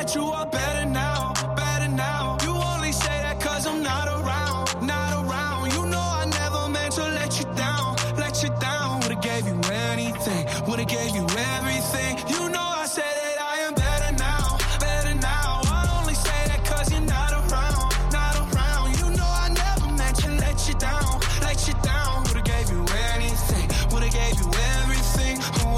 that you are better now, better now. You only say that cause I'm not around, not around. You know I never meant to let you down, let you down. Would've gave you anything, would've gave you everything. You know I said that I am better now, better now. I only say that cause you're not around, not around. You know I never meant to let you down, let you down. Would've gave you anything, would've gave you everything.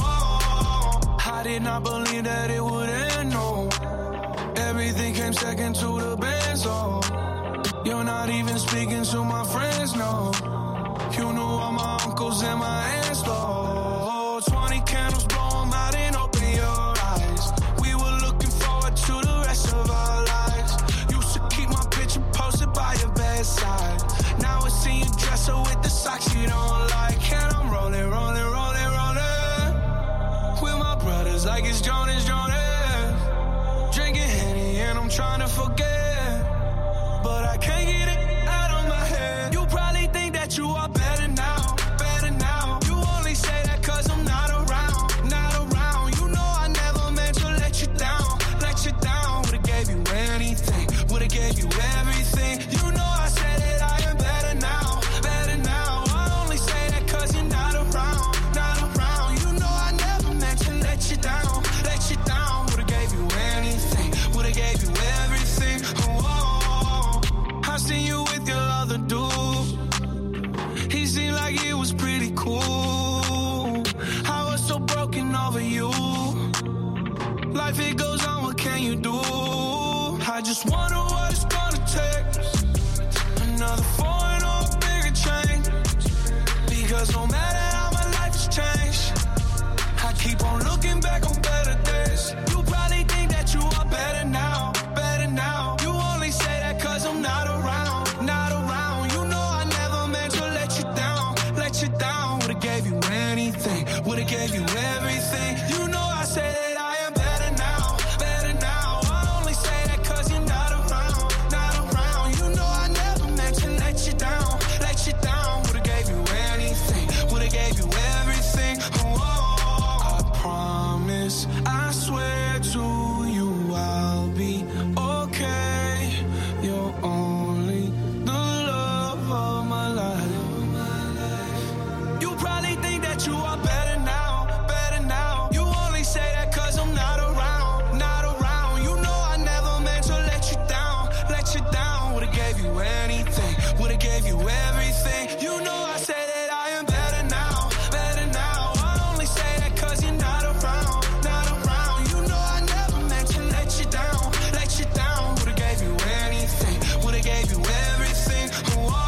Oh, I did not believe that it would end, no. Everything came second to the best, oh. You're not even speaking to my friends, no. You knew all my uncles and my aunts, oh. 20 candles, blow them out and open your eyes. We were looking forward to the rest of our lives. Used to keep my picture posted by your bedside. Now I see you dress her with the socks you don't like. And I'm rolling, rolling, rolling, rolling with my brothers like it's Jonas, Jonas. Drinking Henny and I'm trying to forget, but I can't get it out of my head. You probably think that you are better now, better now. You only say that cause I'm not around, not around. You know I never meant to let you down, let you down. Would've gave you anything, would've gave you everything. You know I said that I am better now, better now. I only say that cause you're not around, not around. You know I never meant to let you down, let you down. Would've gave you anything, would've gave you everything. Oh, I seen you with your other dude. He seemed like it was pretty cool. I was so broken over you. Life it goes on, what can you do? I just wonder what it's gonna take. Another foreign or a bigger change. Because no matter how my life has changed, I keep on looking back on better days. You probably think that you are better now, better now. You only say that cause I'm not around, not around. You know I never meant to let you down, let you down. Would've gave you anything, would've gave you everything. You know I said that I am better now, better now. I only say that cause you're not around, not around. You know I never meant to let you down, let you down. Would've gave you anything, would've gave you everything. Oh, I promise, I swear to you I'll be okay. You're only the love of my life. You probably think that you are better now, better now. You only say that cause I'm not around, not around. You know I never meant to let you down, let you down. Would've gave you anything, would've gave you everything. You know I say that I am better now, better now. I only say that cause you're not around, not around. You know I never meant to let you down, let you down. Would've gave you anything, would've gave you everything. Whoa.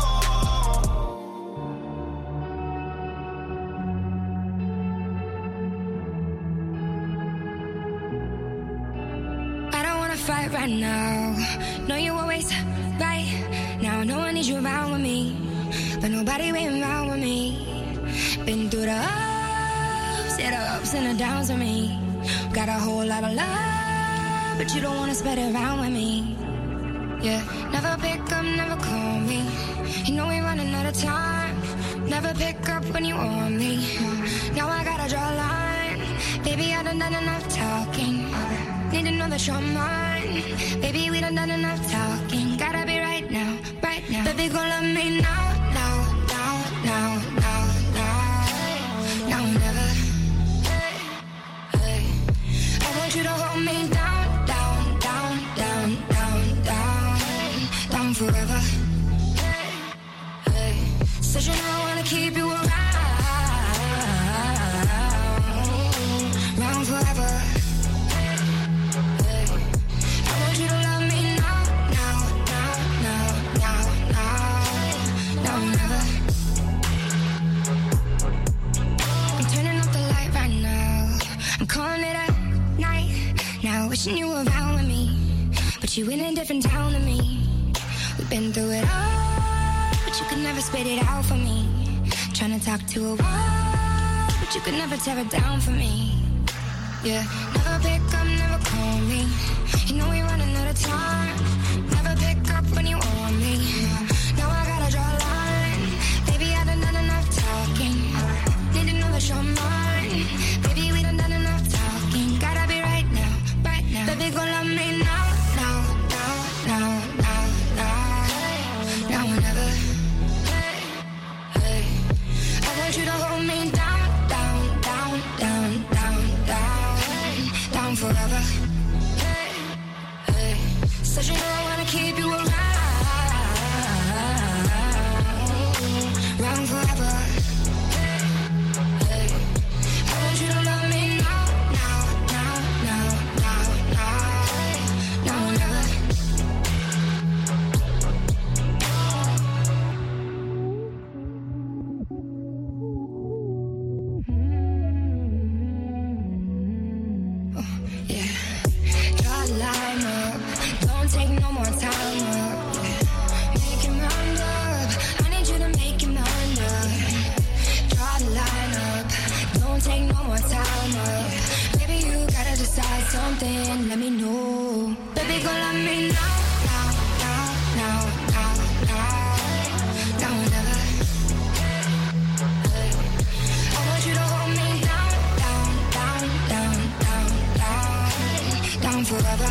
I don't wanna fight right now. No, you always right now. No one needs you around with me, but nobody been around with me. Been through the ups and the downs with me. Got a whole lot of love, but you don't wanna spread it around with me. Yeah, never pick up, never call me. You know we're running out of time. Never pick up when you want me. Now I gotta draw a line. Baby, I done enough talking. Need to know that you're mine. Baby, we done enough talking. Gotta be right now, right now. Baby, gon' love me now, now, now, now, now, now. Now or never. Hey. I want you to hold me down, down, down, down, down, down, down forever. Hey. Said you know I wanna keep you around, around forever. You to love me now, now, now, now, now, now, now, never. I'm turning off the light right now. I'm calling it a night. Now wishing you were around with me, but you in a different town than me. We've been through it all, but you could never spit it out for me. Trying to talk to a wall, but you could never tear it down for me. Yeah, never pick up, never call me. You know we're running out of time. Never pick up when you want me. Now I gotta draw a line. Baby, I done enough talking. Need to know that you're mine. Baby, we done enough talking. Gotta be right now, right now. Baby, gon' love me now. and let me know. Baby, go love me now, now, now, now, now, now, now or never. I want you to hold me down, down, down, down, down, down, down forever.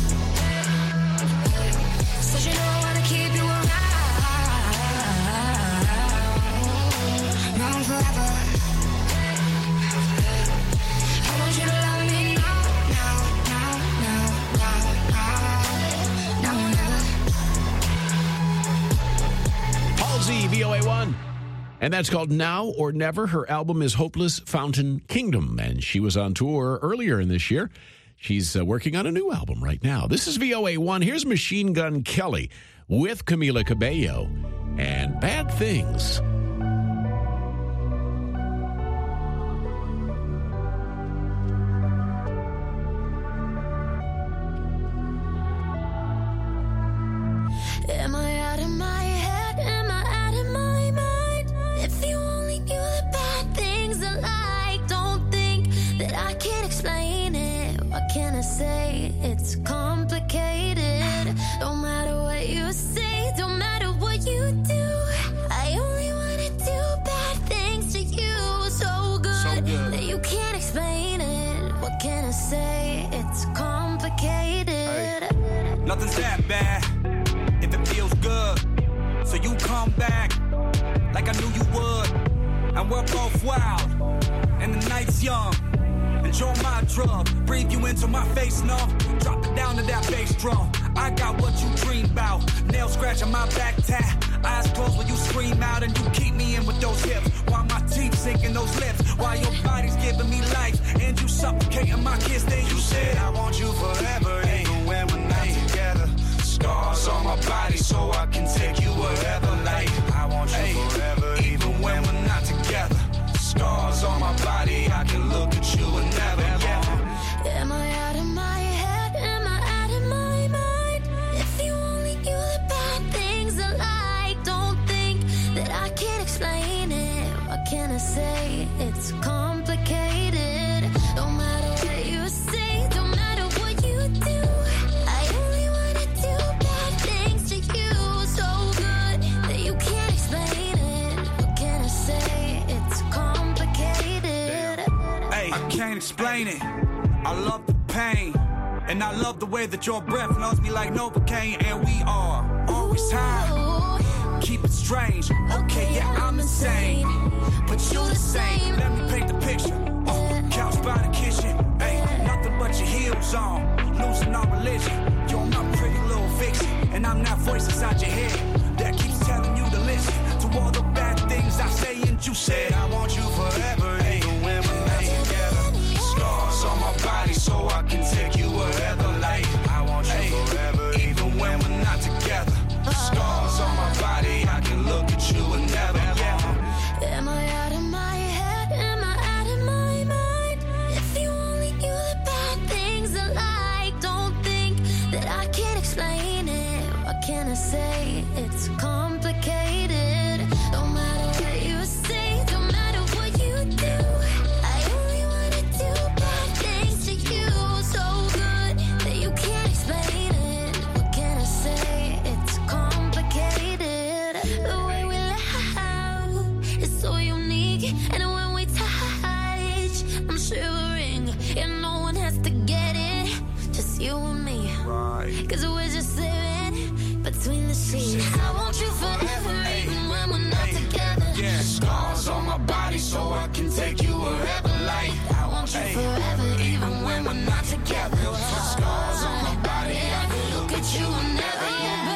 So you know I wanna keep you around forever. I want you to love me now, now, now, now, now, now, now or never. Halsey, VOA1. And that's called Now or Never. Her album is Hopeless Fountain Kingdom, and she was on tour earlier in this year. She's working on a new album right now. This is VOA1. Here's Machine Gun Kelly with Camila Cabello and Bad Things. Am I out of my head? Am I out of my mind? If you only knew the bad things I like, don't think that I can't explain it. What can I say? It's complicated. Don't matter what you say, don't matter what you do. I only wanna do bad things to you, so good that you can't explain it. What can I say? It's complicated. Hey, nothing's that bad if it feels good. So you come back like I knew you would. And we're both wild and the night's young. Enjoy my drug, breathe you into my face, no. Drop it down to that bass drum. I got what you dream about. Nail scratching my back tat. Eyes closed when you scream out and you keep me in with those hips. While my teeth sink in those lips. While your body's giving me life and you suffocating my kiss. Then you said I want you forever, even when we're not together. Scars on my body so I can take you wherever. Like I want you forever, even when we're not together. Scars on my body, I can look at you and never. Am I out of my head? Am I out of my mind? If you only knew the bad things I like, don't think that I can't explain it. What can I say? It's complicated. Don't matter what you say, don't matter what you do. I only wanna do bad things to you, so good that you can't explain it. What can I say? It's complicated. Hey, I can't explain it. I love the pain, and I love the way that your breath knows me like Novocaine. And we are always high. Keep it strange. Okay, yeah, I'm insane, but you the same. Let me paint the picture. Couch by the kitchen. Hey, nothing but your heels on. Losing all religion. You're my pretty little vixen, and I'm that voice inside your head that keeps telling you to listen to all the bad things I say. And you said I want you forever, even when we're not together. Scars on my body so I can take you wherever. Like I want you forever, even when we're not together. Scars on my body, I can look at you and never. Am I out of my head? Am I out of my mind? If you only knew the bad things I like, don't think that I can't explain it. What can I say? It's complicated. Don't matter what you say, don't matter what you do. I only wanna do bad things to you, so good that you can't explain it. What can I say? It's complicated. The way we laugh is so unique, and when we touch, I'm shivering, and no one has to get it, just you and me. Cause we're just living between the sheets. I want you forever, even when we're not together. Yeah, scars on my body so I can take you wherever. Like I want you forever, even when we're not together. Scars on my body, I can look at you and never.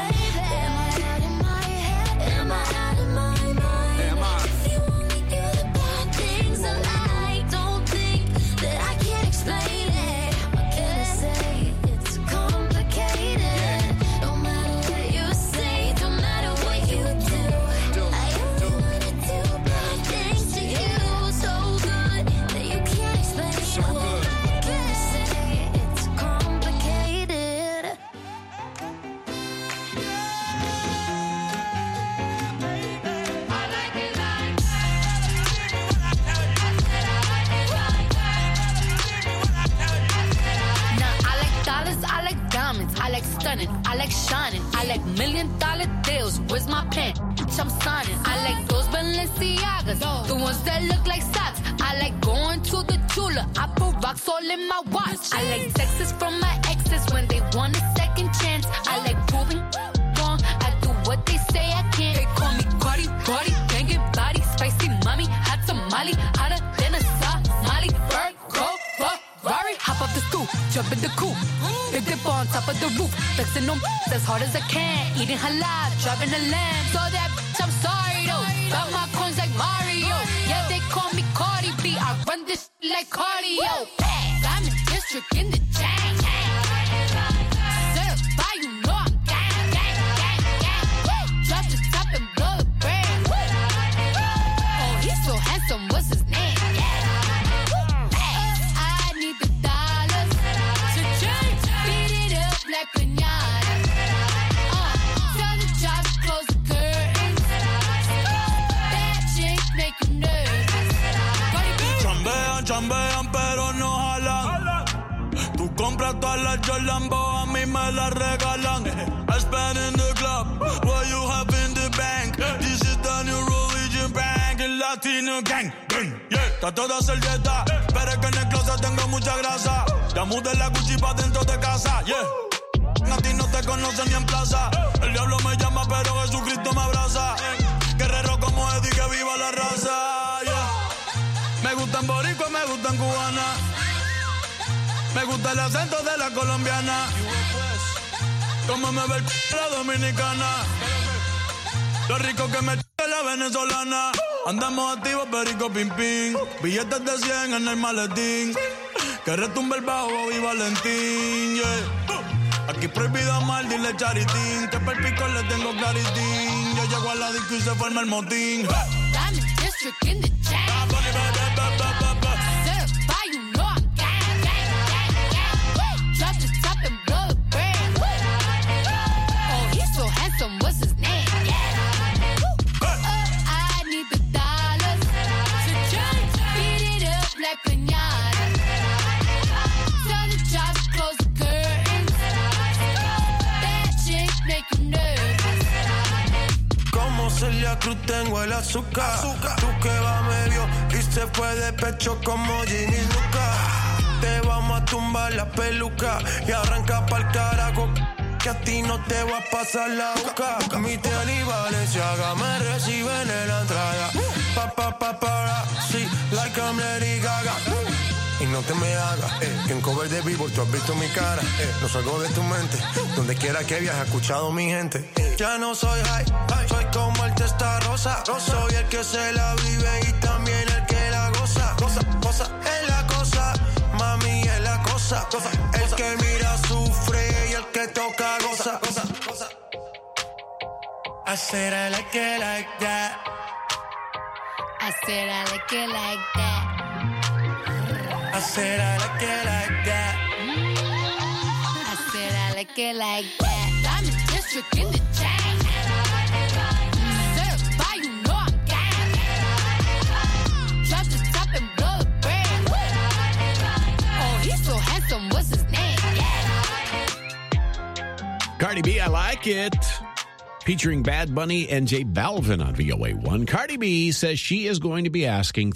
Am I out of my head? Am I out of my mind? Am I? If you only knew the bad things I like, don't think that I can't explain it. What can I say? It's complicated. Don't matter what you say, don't matter what you do. I only wanna do bad things to you, so good that grinding, I like shining, I like $1 million deals. Where's my pen? I'm signing. I like those Balenciagas, the ones that look like socks. I like going to the Tula. I put rocks all in my watch. I like texts from my exes when they want a second chance. I like proving wrong. I do what they say I can't. They call me Cardi, Cardi, banging body, spicy mommy, hot tamale, hotter than a Somali. Bird, go, Ferrari, hop off the stoop, jump in the coupe, big dip on top of the roof, flexing on as hard as I can, eating halal, driving a lamb. So that bitch, I'm sorry though. Got my coins like Mario. Yeah, they call me Cardi B. I run this like cardio. Diamond District in the chain. Certified, you know I'm gang, gang, gang, gang. Drop the top and blow the brand. Oh, he's so handsome. What's his name? I need the dollars to change. Beat it up like pinata. Tell the job to close the curtains. That chick make you nervous. Chambean, chambean, pero no jalan. Tú compras todas las Jolambo, a mí me las regalan. I spend in the club, what you have in the bank. This is the new religion bank, el Latino gang. Yeah, trato de hacer dieta, pero es que en el closet tengo mucha grasa. Ya mudé la Gucci pa' dentro de casa, yeah. A ti no te conocen ni en plaza. El diablo me llama, pero Jesucristo me abraza. Guerrero como Eddie, que viva la raza, yeah. Me gustan boricua, me gustan cubana. Me gusta el acento de la colombiana. Como me ve el la dominicana. Lo rico que me la venezolana. Andamos activos, perico, pim, pim. Billetes de 100 en el maletín. Que retumbe el bajo y Valentín, yeah. Aquí prohibido amar, dile charitín. Que per pico le tengo claritín. Yo llego a la disco y se forma el motín. Diamond District in the chain. Certified, you know I'm gang, gang, gang, gang. Drop the top and blow the brand. Oh, he's so handsome. What's his name? I need the dollars to change. Beat it up like pinata. Tell the job to close the curtains. That chick make you nervous. Como Celia Cruz tengo el azúcar. Tú que va medio y se fue de pecho como Ginny Luca. Te vamos a tumbar la peluca y arranca pa'l carajo. Que a ti no te va a pasar la boca. Mi tele y Valenciaga me reciben en la entrada. Para, sí, like I'm Lady Gaga. Y no te me hagas, que en cover de Billboard tú has visto mi cara. No salgo de tu mente, donde quiera que viajes, escuchado mi gente. Ya no soy high, soy como el testa rosa. Soy el que se la vive y también el que la goza. Cosa, es la cosa, mami es la cosa. El que mira sufre y el que toca goza. I said I like it like that. I said I like it like that. I said I like it like that. I said I like it like that. Diamond District in the chain. Certified, you know I'm gang. Drop the top and blow the brand. Oh, he's so handsome. What's his name? Cardi B, I Like It. Featuring Bad Bunny and J Balvin on VOA1. Cardi B says she is going to be asking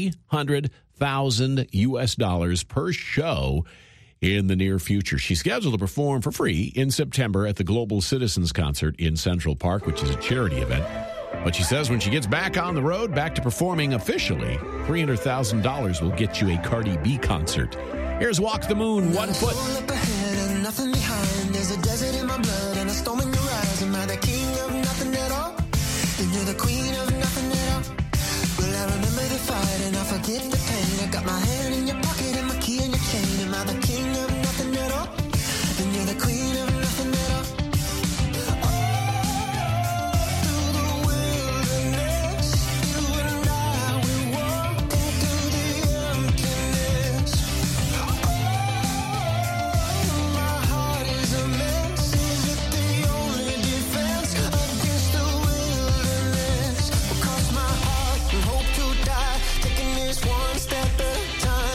$300,000 per show in the near future. She's scheduled to perform for free in September at the Global Citizens Concert in Central Park, which is a charity event. But she says when she gets back on the road, back to performing officially, $300,000 will get you a Cardi B concert. Here's Walk the Moon, 1 foot. Up ahead and nothing behind. There's a desert in my blood and a storm in your eyes. Am I the king of nothing at all? Then you're the queen of nothing at all. Well, I remember the fight and I forget the pain. I got my hand in your pocket and my key in your chain. Am I the king of nothing at all? Then you're the queen of nothing at all. Through the wilderness, you and I will walk into the emptiness. My heart is a mess. Is it the only defense against the wilderness? Will cross my heart and hope to die, taking this one step at a time.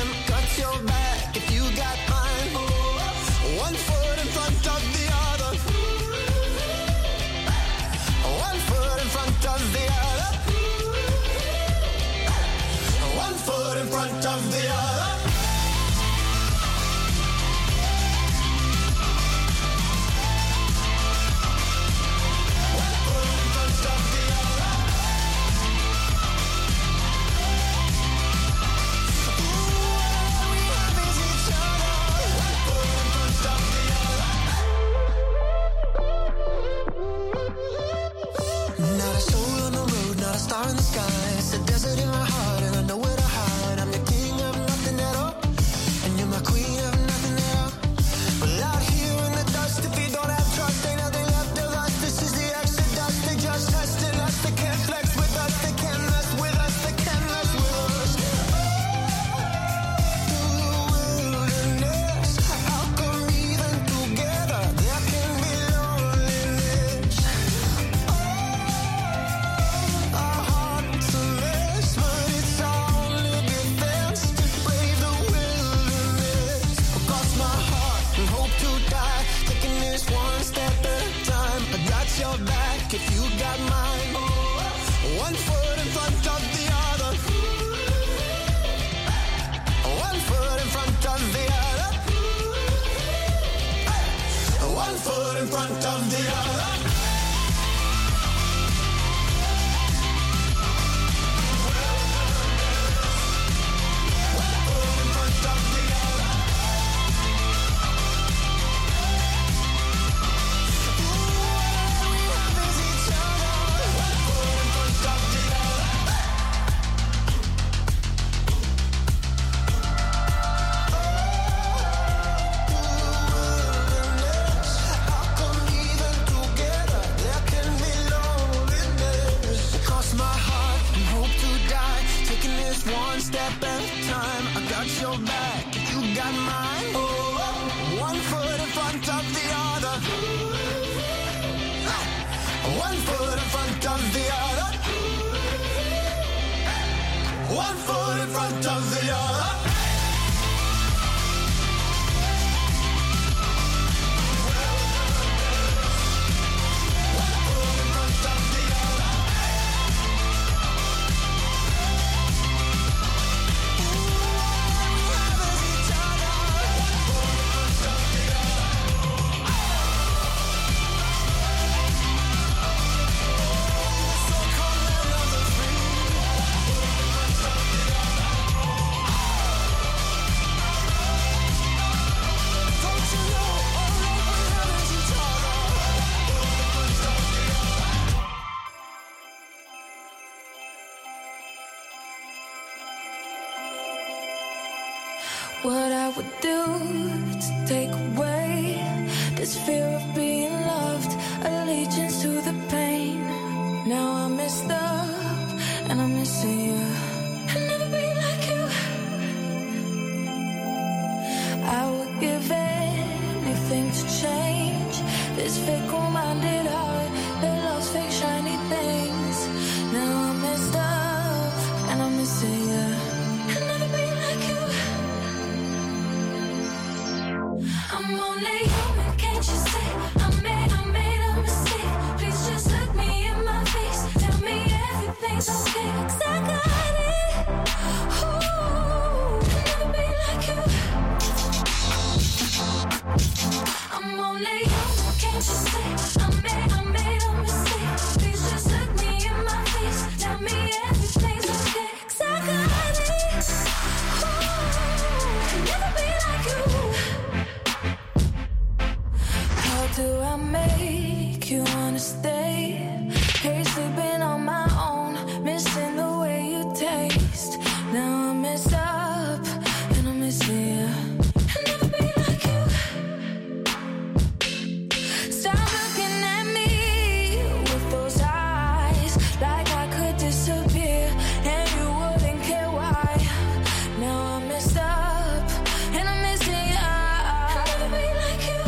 not a star in the sky. It's a desert in my heart and I know where to hide. I'm your king of nothing at all, and you're my queen of nothing at all. Well, out here in the dust, if you don't have trust, ain't nothing left of us. This is the exodus. They just testing us. They can't flex with us. They can't mess with us. They can't mess with us. Through the wilderness, how come even together there can be loneliness? Our hearts a mess, but it's our only defense to brave the wilderness. Across my heart and hope to die, taking this one step at a time. I got your back if you got mine. One foot in front of the other. One foot in front of the other. One foot in front of the other. One step at a time, I got your back, you got mine. One foot in front of the other. One foot in front of the other. One foot in front of the other. What I would do to take away this fear of being loved, allegiance to the pain. Now I'm messed up and I'm missing you. I'll never be like you. I would give anything to change this fickle-minded heart that loves fake shiny things. Now I'm messed up and I'm missing you. I'll never be like you. I'm only human, can't you see? I made a mistake. Please just look me in my face. Tell me everything's okay, 'cause I got it. Ooh, I'll never be like you. I'm only human, can't you see? I made a mistake. Please just look me in my face. Tell me everything's okay, 'cause I got it. Ooh, I'll never be like you. How do I make you wanna stay? Hate sleeping on my own, missing the way you taste. Now I'm messed up and I'm missing you. I'll never be like you. Stop looking at me with those eyes, like I could disappear and you wouldn't care why. Now I'm messed up and I'm missing you. I'll never be like you.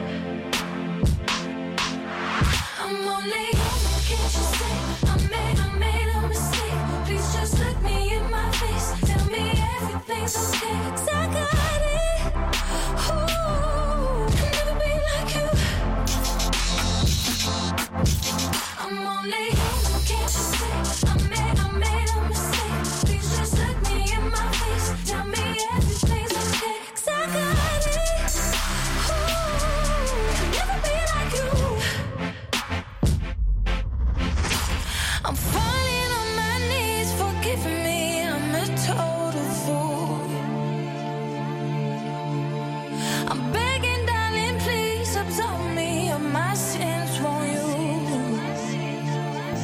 I'm only human, can't you see? I made a mistake. Please just look me in my face. Tell me everything's okay, 'cause I got it. Ooh, I'll never be like you. I'm only human, can't you see? I made a mistake. Please just look me in my face. Tell me everything's okay, 'cause I got it. Ooh, I'll never be like you. I'm falling on my knees, forgive me, I'm a total fool. I'm begging, darling, please absolve me of my sins, won't you?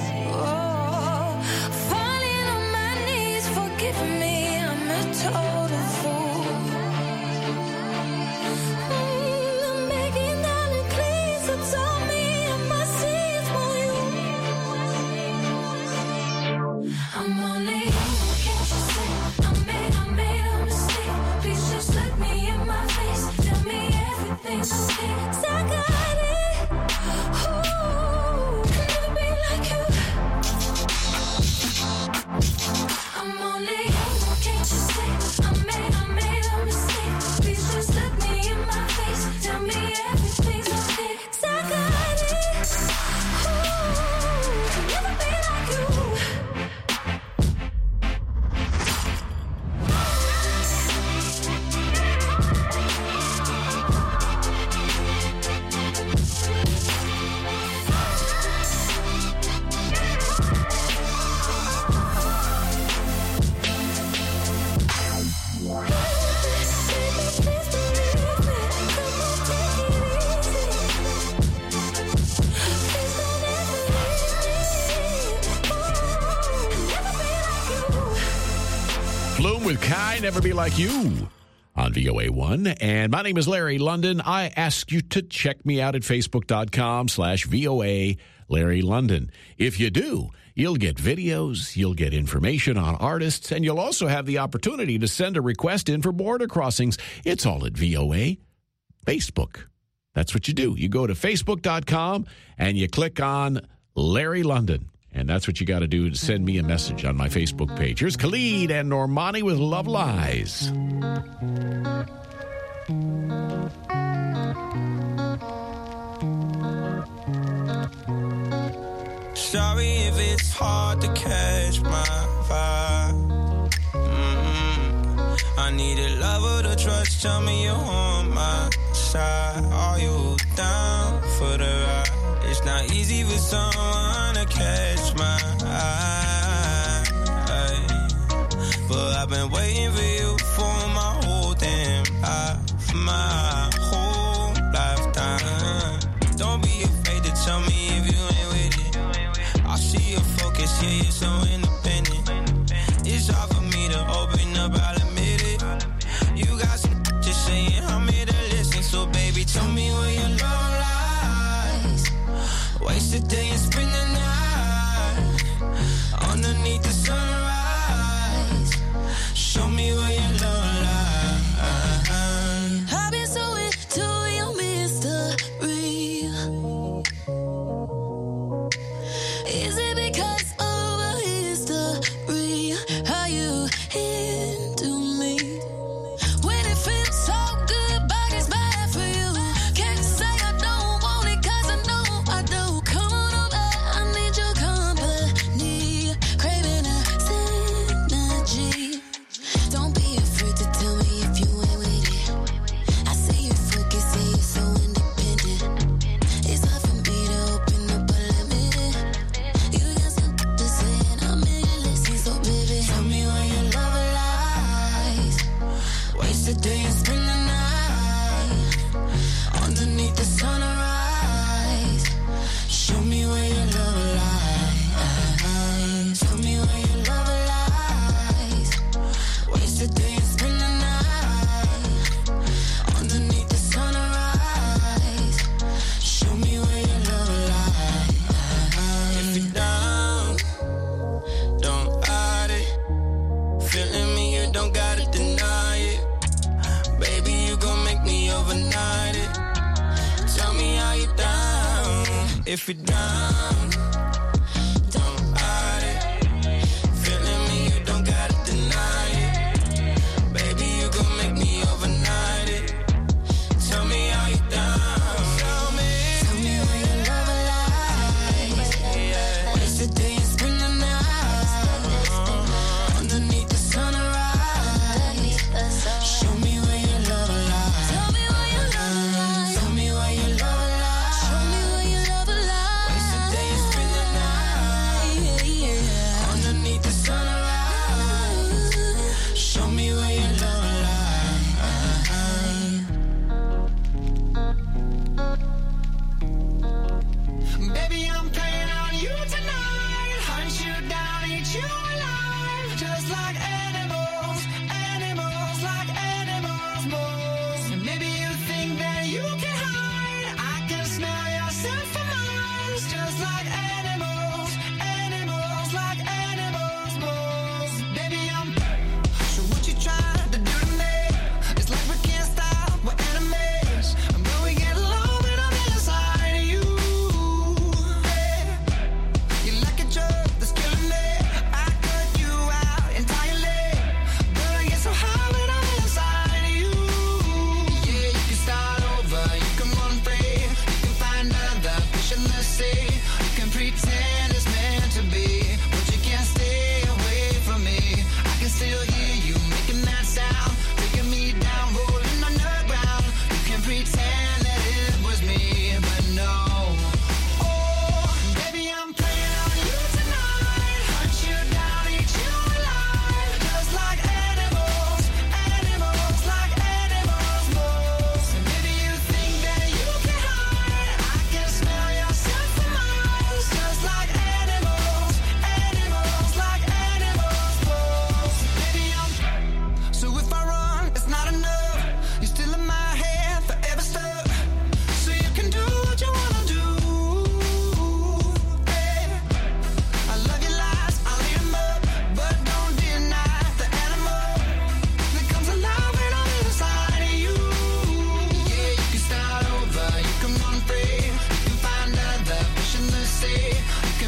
Flume with Kai, Never Be Like You on VOA1. And my name is Larry London. I ask you to check me out at Facebook.com/VOA Larry London. If you do, you'll get videos, you'll get information on artists, and you'll also have the opportunity to send a request in for border crossings. It's all at VOA Facebook. That's what you do. You go to Facebook.com and you click on Larry London. And that's what you got to do to send me a message on my Facebook page. Here's Khalid and Normani with Love Lies. Sorry if it's hard to catch my vibe. I need a lover to trust. Tell me you're on my side. Are you down for the ride? It's not easy for someone to catch my eye, but I've been waiting for you for my whole damn life, my whole lifetime. Don't be afraid to tell me if you ain't with it. I see your focus, yeah, you're so independent. It's hard for me to open up, I'll admit it. You got some just saying, I'm here to listen. So baby, tell me where your love lies. Waste the day and spend the night underneath the sunrise. Show me where your love lies. I've been so into your mystery. Is it because of a history? Are you into me? When it feels so good, but it's bad for you. Can't say I don't want it, cause I know I do. Come on over, I need your company. Craving a synergy. Don't be afraid to tell me if you ain't with it. I see you focus, see you so independent. It's hard for me to open up a limit. You got something to say and I'm here to listen. So baby, Tell me where your love lies. Waste the day and spend the night underneath the sunrise. Show me where your love lies. Tell me where your love lies. Waste the day and spend the night underneath the sunrise. Show me where your love lies. If you're down, don't hide it. Feeling me, you don't gotta deny it. Baby, you gon' make me overnight it. Tell me how you down. If you're down, don't hide it. Feeling me, you don't gotta deny it. Baby, you gon' make me overnight it. Tell me how you down. Tell me where your love lies. Waste the day and spend the night underneath the sunrise. Show me where your love lies. tell me where your love lies. Tell me where your love lies. Show me where your love Waste the day and lies. spend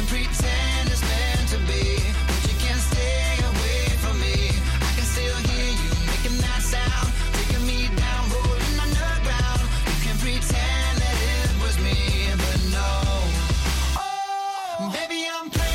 pretend it's meant to be, but you can't stay away from me. I can still hear you making that sound, taking me down, rolling underground. You can pretend that it was me, but no. Oh, baby, I'm playing.